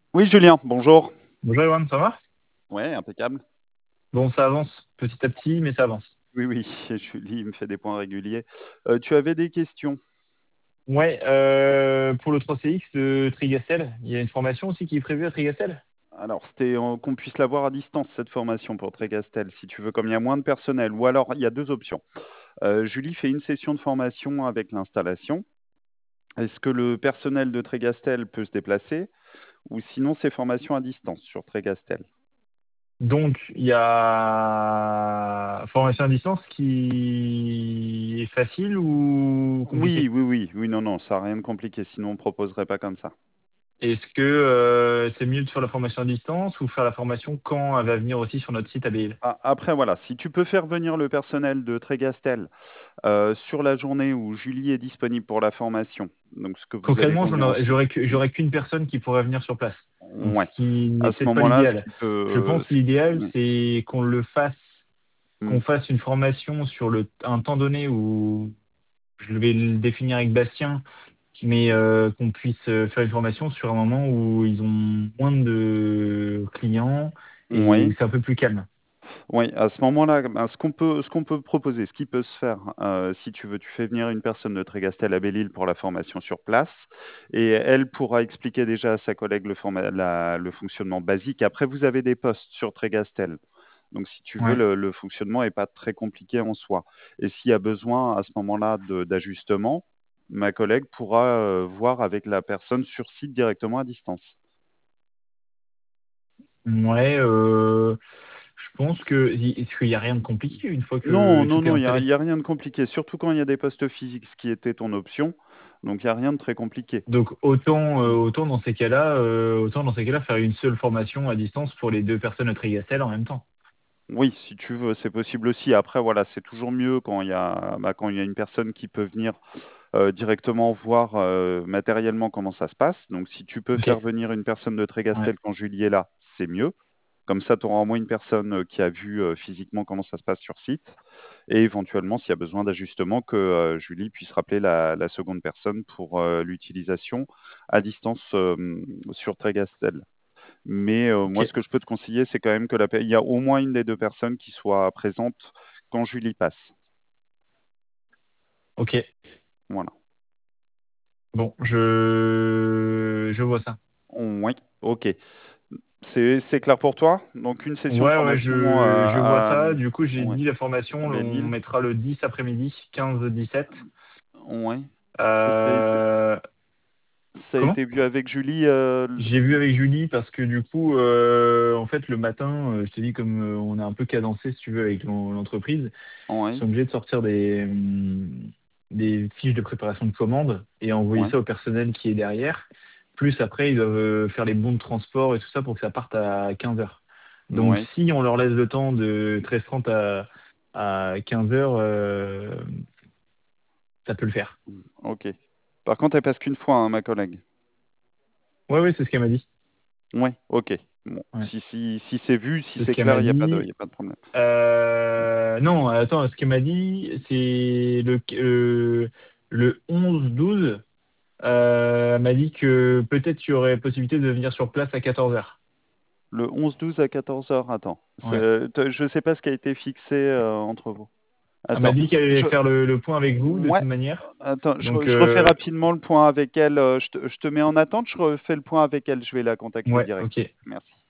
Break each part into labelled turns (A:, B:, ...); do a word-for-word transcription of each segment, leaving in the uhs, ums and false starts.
A: Oui, Julien, bonjour.
B: Bonjour Ewan, ça va?
A: Ouais, impeccable.
B: Bon, ça avance petit à petit, mais ça avance.
A: Oui, oui, Julie me fait des points réguliers. Euh, tu avais des questions?
B: Ouais, euh, pour le trois C X de Trigastel, il y a une formation aussi qui est prévue à Trigastel?
A: Alors, c'était euh, qu'on puisse l'avoir à distance, cette formation pour Trégastel, si tu veux, comme il y a moins de personnel. Ou alors, il y a deux options. Euh, Julie fait une session de formation avec l'installation. Est-ce que le personnel de Trégastel peut se déplacer? Ou sinon, c'est formation à distance sur Trégastel.
B: Donc, il y a formation à distance qui est facile ou
A: Oui,
B: compliquée?
A: oui, oui, oui, non, non, ça n'a rien de compliqué, sinon on ne proposerait pas comme ça.
B: Est-ce que euh, c'est mieux de faire la formation à distance ou faire la formation quand elle va venir aussi sur notre site à Belle?
A: Ah, après, voilà, si tu peux faire venir le personnel de Trégastel euh, sur la journée où Julie est disponible pour la formation, donc ce que vous allez
B: Concrètement, j'en
A: joindre
B: aurais-
A: ensemble.
B: j'aurais que- j'aurais qu'une personne qui pourrait venir sur place. Donc, ce
A: Ouais.
B: qui
A: À
B: n'est
A: ce
B: peut-être pas
A: moment-là, ce
B: l'idéal.
A: qui
B: Je
A: peut.
B: pense que
A: Ce qui-
B: l'idéal,
A: Mm,
B: c'est qu'on le fasse qu'on
A: mm.
B: fasse une formation sur le, un temps donné où je vais le définir avec Bastien, mais euh, qu'on puisse euh, faire une formation sur un moment où ils ont moins de clients et où
A: Oui,
B: c'est un peu plus calme.
A: oui, à ce moment-là, ben, ce qu'on peut, ce qu'on peut proposer, ce qui peut se faire, euh, si tu veux, tu fais venir une personne de Trégastel à Belle-Île pour la formation sur place, et elle pourra expliquer déjà à sa collègue le, forma- la- le fonctionnement basique. Après, vous avez des postes sur Trégastel. Donc, si tu veux,
B: Ouais.
A: le, le fonctionnement n'est pas très compliqué en soi. Et s'il y a besoin à ce moment-là de- d'ajustement, ma collègue pourra euh, voir avec la personne sur site directement à distance.
B: Ouais, euh, je pense que est-ce qu'il n'y a rien de compliqué une fois
A: Non,
B: que
A: non,
B: tout est
A: non, il n'y a,
B: installé.
A: y a rien de compliqué, surtout quand il y a des postes physiques, ce qui était ton option. Donc, il n'y a rien de très compliqué.
B: Donc autant, euh, autant dans ces cas-là, euh, autant dans ces cas-là faire une seule formation à distance pour les deux personnes à Trigastel en même temps.
A: Oui, si tu veux, c'est possible aussi. Après, voilà, c'est toujours mieux quand il y a, bah, quand il y a une personne qui peut venir euh, directement voir euh, matériellement comment ça se passe. Donc, si tu peux
B: Ok.
A: faire venir une personne de
B: Ouais.
A: Trégastel quand Julie est là, c'est mieux. Comme ça, tu auras au moins une personne euh, qui a vu euh, physiquement comment ça se passe sur site. Et éventuellement, s'il y a besoin d'ajustement, que euh, Julie puisse rappeler la, la seconde personne pour euh, l'utilisation à distance euh, sur Trégastel. Mais euh,
B: Ok.
A: moi, ce que je peux te conseiller, c'est quand même que la, pe- il y a au moins une des deux personnes qui soit présente quand Julie passe.
B: Ok.
A: Voilà.
B: Bon, je je vois ça.
A: Oui, ok. C'est c'est clair pour toi? Donc, une session de
B: Ouais, ouais,
A: formation
B: je, je vois
A: à, à,
B: ça. Du coup, j'ai
A: ouais,
B: dit la
A: à
B: formation, on
A: Belle-Île.
B: mettra le dix après-midi, quinze dix-sept.
A: Ouais. Et ça, a été
B: Euh,
A: ça a
B: comment?
A: été vu avec Julie. euh, le-
B: J'ai vu avec Julie parce que du coup, euh, en fait, le matin, euh, je te dis, comme euh, on est un peu cadencé, si tu veux, avec l'en- l'entreprise, ils
A: Ouais,
B: sont obligés de sortir des, hum, des fiches de préparation de commande et envoyer
A: ouais,
B: ça au personnel qui est derrière. Plus après, ils doivent euh, faire les bons de transport et tout ça pour que ça parte à quinze heures. Donc,
A: ouais.
B: si on leur laisse le temps de treize heures trente à, à quinze heures, euh, ça peut le faire.
A: Ok. Par contre, elle passe qu'une fois, hein, ma collègue.
B: Ouais, ouais, c'est ce qu'elle m'a dit.
A: Ouais, ok. Bon,
B: Ouais,
A: si, si, si c'est vu, si
B: c'est ce
A: c'est
B: qu'elle
A: clair,
B: m'a
A: il n'y a pas de, y
B: dit.
A: a pas de problème.
B: Euh, non, attends, ce qu'elle m'a dit, c'est le, euh, le onze douze. Euh, elle m'a dit que peut-être il y aurait possibilité de venir sur place à quatorze heures.
A: Le onze douze à quatorze heures, attends.
B: Ouais.
A: C'est- te- Je ne sais pas ce qui a été fixé euh, entre vous.
B: Elle m'a
A: Attends.
B: dit qu'elle allait
A: Je,
B: faire le, le point avec vous de
A: ouais,
B: toute manière.
A: attends, je,
B: Donc,
A: re- je refais
B: euh,
A: rapidement le point avec elle. euh, Je te, je te mets en attente, je refais le point avec elle. Je vais la contacter
B: ouais,
A: direct.
B: ok.
A: Merci.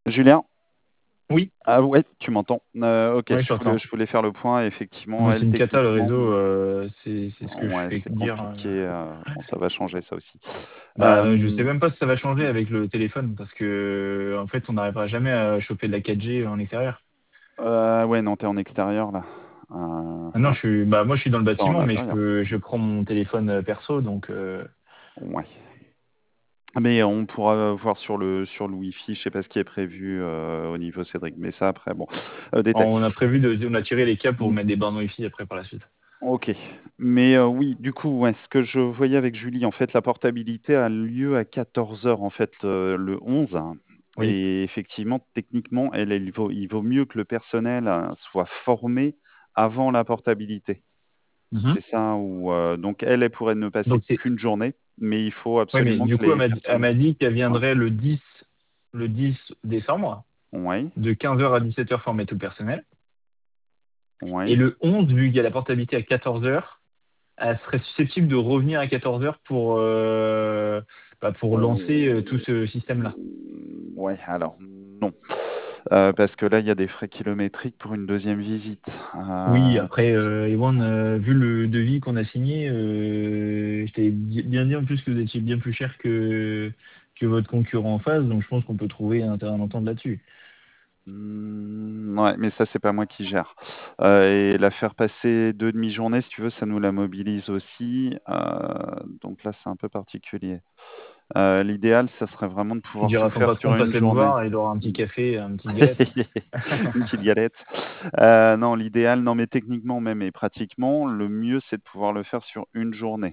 A: Julien?
B: Oui,
A: Ah ouais, tu m'entends. Euh, ok,
B: ouais, je
A: je voulais,
B: t'entends.
A: je voulais faire le point. Effectivement,
B: Moi, c'est
A: elle,
B: une cata, le
A: techniquement,
B: réseau, euh, c'est c'est ce que je
A: ouais,
B: fais
A: c'est
B: dire. euh.
A: compliqué. euh, Bon, ça va changer, ça aussi.
B: Bah, je sais
A: Euh,
B: même pas si ça va changer avec le téléphone, parce que en fait, on n'arrivera jamais à choper de la quatre G en extérieur.
A: euh, ouais, non, t'es en extérieur, là. Euh,
B: Ah non,
A: ouais,
B: je suis, bah, moi, je suis dans le
A: t'es en
B: bâtiment, mais je
A: intérieur.
B: peux, je prends mon téléphone euh, perso, donc euh,
A: Ouais. Mais on pourra voir sur le, sur le Wi-Fi, je sais pas ce qui est prévu euh, au niveau Cédric, mais ça après, bon, euh, détail.
B: on a prévu de, on a tiré les câbles pour
A: Mm,
B: mettre des bornes Wi-Fi après par la suite.
A: ok. Mais euh, oui, du coup, ouais, ce que je voyais avec Julie, en fait, la portabilité a lieu à quatorze heures, en fait, euh, le onze, hein.
B: Oui.
A: Et effectivement, techniquement, elle, elle, il vaut, il vaut mieux que le personnel hein, soit formé avant la portabilité.
B: Mhm.
A: C'est ça où, euh, donc, elle, elle pourrait ne passer
B: Donc c'est,
A: qu'une journée, mais il faut
B: oui, mais
A: absolument
B: du
A: que
B: coup, elle
A: les
B: m'a dit, elle
A: personnes.
B: m'a dit qu'elle
A: Ouais.
B: viendrait le dix, le dix décembre,
A: Ouais,
B: de quinze heures à dix-sept heures former tout le personnel. Et
A: ouais.
B: le onze, vu qu'il y a la portabilité à quatorze heures, elle serait susceptible de revenir à quatorze heures pour, euh, bah, pour lancer euh, tout
A: Oh,
B: ce système-là.
A: ouais, alors non. Euh, parce que là, il y a des frais kilométriques pour une deuxième visite.
B: Oui,
A: Euh,
B: après, euh, Ewan, euh, vu le devis qu'on a signé, euh, je t'avais bi- bien dit en plus que vous étiez bien plus cher que, que votre concurrent en face, donc je pense qu'on peut trouver un terrain d'entente là-dessus.
A: hmm, ouais, mais ça, c'est pas moi qui gère. Euh, et la faire passer deux demi-journées, si tu veux, ça nous la mobilise aussi. Euh, donc là, c'est un peu particulier. Euh, l'idéal, ça serait vraiment de
B: Tu
A: pouvoir
B: diras
A: tout
B: à ton
A: faire
B: patron
A: sur
B: de
A: une
B: passer me
A: journée.
B: voir, il aura un petit café, une petite galette.
A: Une petite galette. Euh, non, l'idéal, non, mais techniquement même et pratiquement, le mieux, c'est de pouvoir le faire sur une journée.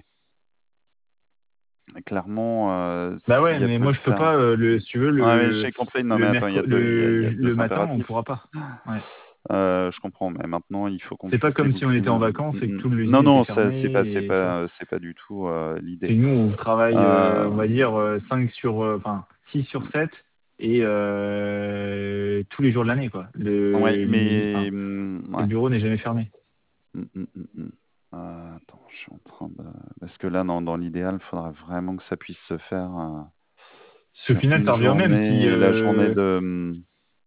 A: Clairement, euh,
B: Bah
A: s'il
B: ouais,
A: y a de
B: mais
A: le
B: moi je peux
A: faire.
B: pas, euh, le, si tu veux,
A: Ouais, mais
B: le,
A: j'ai compris. Non, mais
B: le,
A: attends, il y a
B: mercre-
A: deux, il y a, il y
B: le,
A: a deux
B: le matin, on
A: impératifs.
B: pourra pas. Ouais.
A: Euh, je comprends, mais maintenant, il faut qu'on
B: C'est pas
A: puisse
B: comme si on
A: déboucler
B: était en
A: le.
B: vacances
A: Mm,
B: et que
A: mm.
B: toute l'usine
A: Non,
B: était
A: non, ça, c'est pas, c'est
B: fermée, et tu vois.
A: pas, c'est pas du tout euh, l'idée.
B: C'est que nous, on travaille, euh,
A: Euh,
B: on va dire, euh, cinq sur, euh, enfin, six sur sept et euh, tous les jours de l'année, quoi.
A: ouais,
B: Le, l'usi-
A: mais
B: enfin,
A: mm,
B: le
A: ouais.
B: bureau n'est jamais fermé.
A: Mm, mm, mm, mm. Euh, attends, je suis en train de. Parce que là, dans, dans l'idéal, il faudra vraiment que ça puisse se faire euh,
B: Parce qu'au
A: sur
B: final,
A: une
B: ça revient au même si,
A: journée. Et la journée
B: euh,
A: de. mm,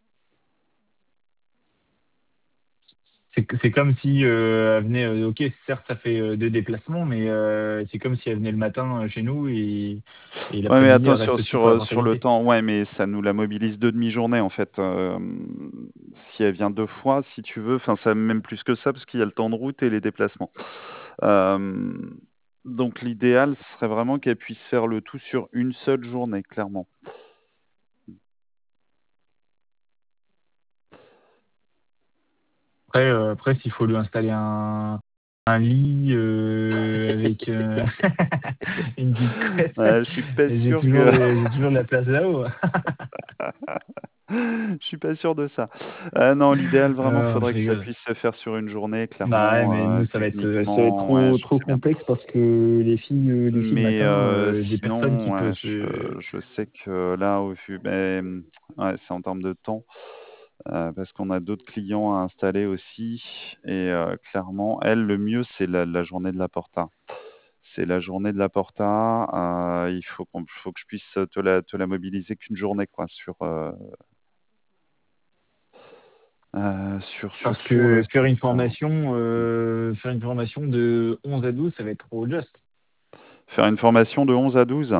B: c'est, c'est comme si euh, elle venait, euh, ok, certes, ça fait euh, deux déplacements, mais euh, c'est comme si elle venait le matin euh, chez nous et, et
A: Ouais, mais
B: l'après-midi, elle
A: attends,
B: reste
A: sur,
B: aussi
A: sur,
B: pour la
A: euh, sur le
B: portabilité.
A: temps, ouais, mais ça nous la mobilise deux demi-journées, en fait. Euh, si elle vient deux fois, si tu veux, enfin, ça même plus que ça, parce qu'il y a le temps de route et les déplacements. Euh, donc, l'idéal ce serait vraiment qu'elle puisse faire le tout sur une seule journée, clairement.
B: Après, euh, après, s'il faut lui installer un, un lit euh, avec euh, une petite couette,
A: Ouais, je suis pas
B: j'ai
A: sûr
B: toujours,
A: que.
B: les- j'ai toujours de la place là-haut.
A: Je suis pas sûr de ça. Euh, non, l'idéal, vraiment,
B: Euh, je
A: faudrait que ça
B: rigole.
A: puisse se faire sur une journée,
B: Bah ouais,
A: clairement,
B: mais
A: euh,
B: nous, ça va être, ça va être
A: techniquement, ouais,
B: trop,
A: je
B: trop
A: sais bien.
B: complexe parce que les filles, euh, les filles le
A: Mais
B: matin,
A: euh,
B: euh, j'ai personne qui
A: sinon,
B: peut
A: ouais,
B: se.
A: je, je sais que là, au vu, ben, ouais, c'est en termes de temps, euh, parce qu'on a d'autres clients à installer aussi. Et euh, clairement, elle, le mieux, c'est la, la journée de la Porta. C'est la journée de la Porta. Euh, il faut qu'on, faut que je puisse te la, te la mobiliser qu'une journée, quoi, sur, euh, euh, sur, sur,
B: Parce
A: sur le
B: que faire une
A: site.
B: formation, euh, faire une formation de onze à douze, ça va être trop juste.
A: Faire une formation de onze à douze.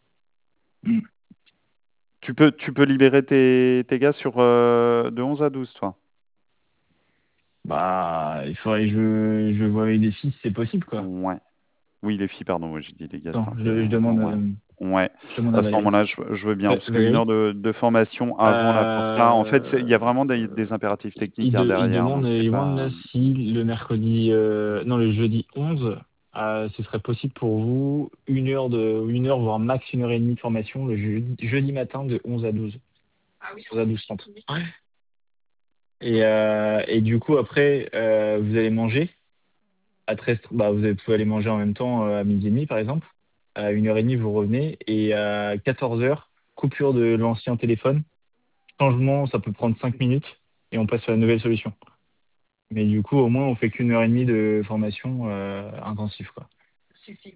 A: Tu peux, tu peux libérer tes, tes gars sur, euh, de onze à douze, toi.
B: Bah, il faudrait que je, je vois avec des filles si c'est possible, quoi.
A: Ouais. Oui, les filles, pardon, ouais, j'ai dit les gars,
B: Attends,
A: c'est un peu.
B: je, je demande,
A: Ouais.
B: euh,
A: Ouais.
B: je demande à
A: À ce
B: Valérie.
A: moment-là, je, je veux bien,
B: Va-
A: parce qu'une heure
B: Valérie,
A: de, de formation avant la porta, en fait, c'est- il y a
B: euh,
A: vraiment des, des impératifs techniques
B: il,
A: hein,
B: de- il
A: derrière,
B: demande,
A: donc
B: il
A: c'est pas.
B: demande si le mercredi, euh, non, le jeudi onze, euh, ce serait possible pour vous une heure de, une heure, voire max une heure et demie de formation le jeudi, jeudi matin de onze à douze. onze à douze trente. Ouais. Et, euh, et du coup, après, euh, vous allez manger à treize, bah, vous allez- pouvez aller manger en même temps euh, à midi et demi, par exemple. À une heure et demie, vous revenez. Et à quatorze heures, coupure de l'ancien téléphone. Changement, ça peut prendre cinq minutes. Et on passe sur la nouvelle solution. Mais du coup, au moins, on fait qu'une heure et demie de formation euh, intensive, quoi.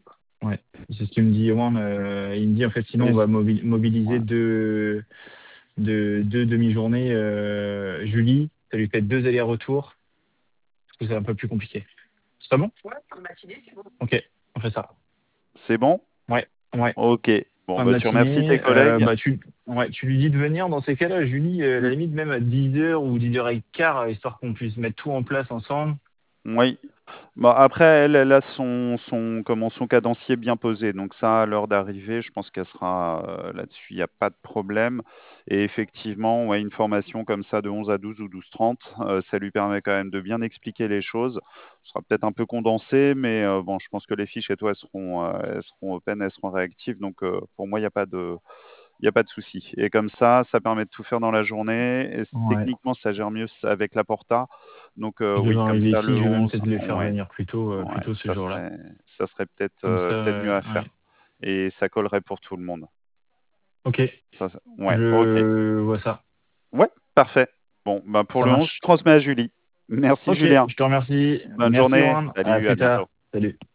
B: Ouais. C'est ce qu'il me dit, Juan. Euh, il me dit, en fait, sinon, on
A: Oui,
B: va
A: c'est-
B: mobi- mobiliser
A: ouais.
B: deux, de deux demi-journées euh, Julie. Ça lui fait deux allers-retours. Parce que c'est un peu plus compliqué. C'est pas bon? Ok, on fait ça.
A: C'est bon?
B: Ouais, ouais.
A: Ok. Bon,
B: Fin de
A: bah, tu remercies tes
B: matinée, euh,
A: collègues.
B: bah tu, ouais, tu lui dis de venir dans ces cas-là, Julie, euh, à la limite même à dix heures ou dix heures quinze, histoire qu'on puisse mettre tout en place ensemble.
A: Oui. Bah, après, elle, elle a son, son, comment, son cadencier bien posé. Donc ça, à l'heure d'arrivée, je pense qu'elle sera euh, là-dessus, il n'y a pas de problème. Et effectivement, ouais, une formation comme ça de onze à douze ou douze trente, euh, ça lui permet quand même de bien expliquer les choses. Ce sera peut-être un peu condensé, mais euh, bon, je pense que les fiches chez toi, elles seront, euh, elles seront open, elles seront réactives. Donc euh, pour moi, il n'y a pas de, il y a pas de souci. Et comme ça, ça permet de tout faire dans la journée. Et
B: Ouais.
A: techniquement, ça gère mieux avec la Porta. Donc euh,
B: Je vais
A: oui,
B: voir
A: comme
B: avec les
A: ça,
B: filles,
A: le
B: je vais même
A: onze,
B: peut-être les faire
A: ouais.
B: venir plus tôt, euh, plus
A: Ouais,
B: tôt ce
A: ça
B: jour-là.
A: serait ça serait peut-être,
B: Comme
A: heu,
B: ça,
A: peut-être mieux
B: euh,
A: à
B: ouais.
A: faire et ça collerait pour tout le monde.
B: Ok,
A: Ça ça ouais, OK.
B: je vois ça.
A: Ouais, parfait. Bon, ben, pour
B: Ça
A: le onze, je
B: marche.
A: transmets à Julie. Merci
B: Ok,
A: Julien.
B: je te remercie.
A: Bonne
B: Merci,
A: journée.
B: Juan. À
A: Salut, à
B: plus tard.
A: bientôt.
B: Salut.